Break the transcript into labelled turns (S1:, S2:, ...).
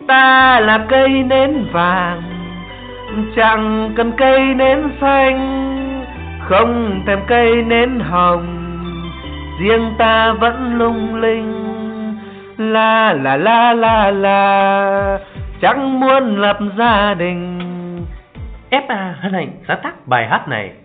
S1: Ta là cây nến vàng, chẳng cần cây nến xanh, không thèm cây nến hồng, riêng ta vẫn lung linh. La la la la la, chẳng muốn lập gia đình.
S2: FA hân hạnh sáng tác bài hát này.